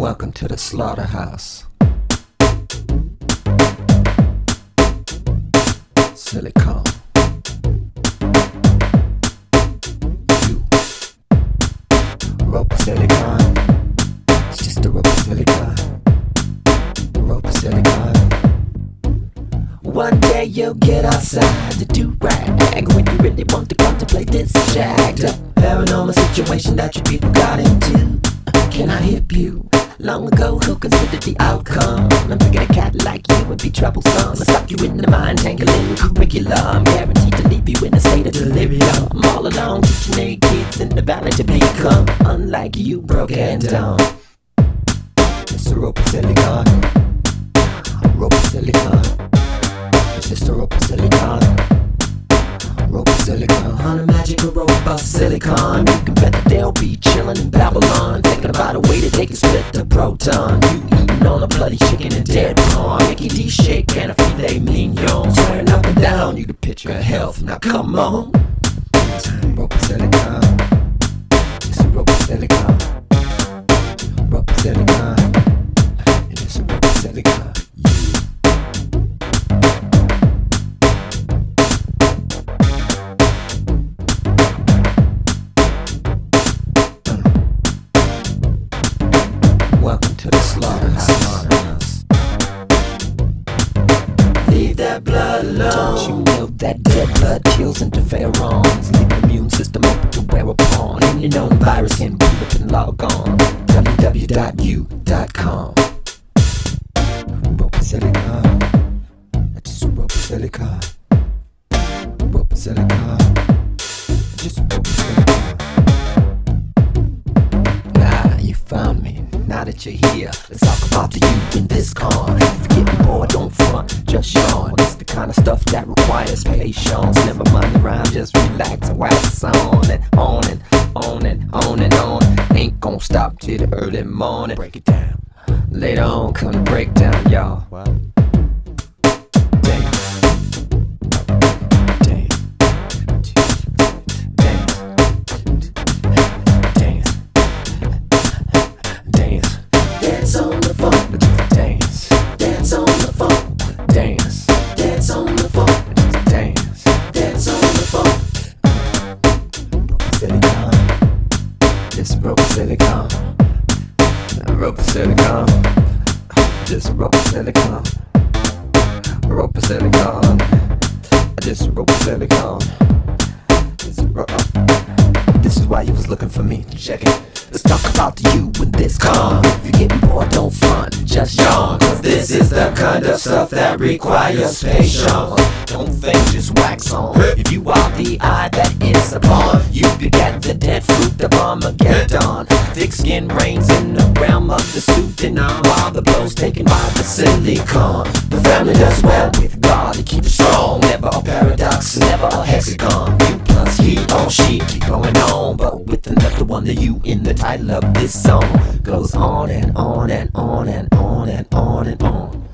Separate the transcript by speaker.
Speaker 1: Welcome to the slaughterhouse. Silicon. You. Rope silicon. It's just a rope silicon. Rope silicon. One day you'll get outside to do rag when you really want to contemplate this jacked up paranormal situation that you people got into. Can I hip you? Long ago, who considered the outcome? I'm thinking a cat like you would be troublesome. I'll suck you into the mind tangling curriculum. I'm guaranteed to leave you in a state of delirium. I'm all along teaching eight kids in the valley to become unlike you, broke and dumb. It's a rope of silicon. Rope of silicon. It's just a rope of silicon. Rope of silicon. On a magical rope of silicon. You can bet that they'll be chillin' in Babylon, thinking about a way that they can split the proton. You eating on a bloody chicken and dead prawn, Mickey D shake and a filet mignon. Swearing up and down, you the picture of health. Now come on. Rope of silicon. It's a rope of silicon. Rope of silicon. And it's a rope of silicon. Welcome to the slaughterhouse. Leave that blood alone. Don't you know that dead blood kills interferons, leave the immune system open to wear a pawn. Any known virus can boot up and log on www.u.com. Rope of silicon. That's just a rope of silicon. Rope of silicon. Just a rope of silicon. You found me, now that you're here, let's talk about the you in this con. If you're getting bored, don't front, just yawn. It's the kind of stuff that requires patience. Never mind the rhyme, just relax and wax on and on and on and on and on. Ain't gon' stop till the early morning. Break it down. Later on, come to break down, y'all. Dance on the funk, dance. Dance on the funk, dance. Dance on the funk, dance. Dance on the funk. Rope of silicon. This rope of silicon. Rope of silicon. This rope of silicon. Rope of silicon. This rope of silicon. This is why you was looking for me. Check it. Let's talk about you in this con. If you're getting bored, don't front, just yawn. Cause this is the kind of stuff that requires patience. Don't think, just wax on. If you are the eye that is upon, you could get the dead fruit of Armageddon. Thick skin reigns in the realm of the suit and arm, while the blows taken by the silicon. The family does well with God to keep it strong. Never a paradox, never a hexagon. You plus he on she, keep going on, but with another one the you in the title of this song goes on and on and on and on and on and on.